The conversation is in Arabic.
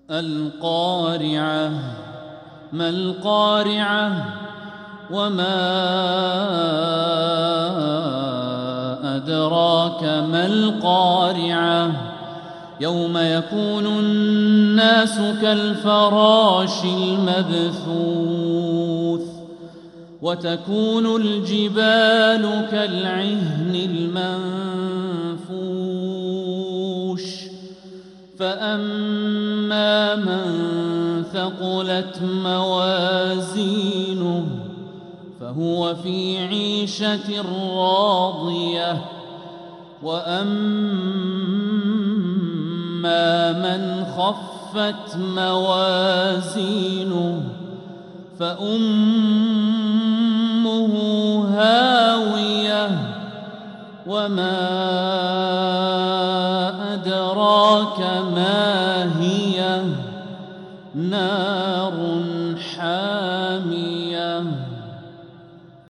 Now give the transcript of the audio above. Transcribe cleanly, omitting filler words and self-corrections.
القارعة. ما القارعة وما أدراك ما القارعة يوم يكون الناس كالفراش المبثوث وتكون الجبال كالعهن المنفوش فأما من ثقلت موازينه فهو في عيشة راضية وأما من خفت موازينه فأمه هاوية وما أدراك ما هي نار حامية.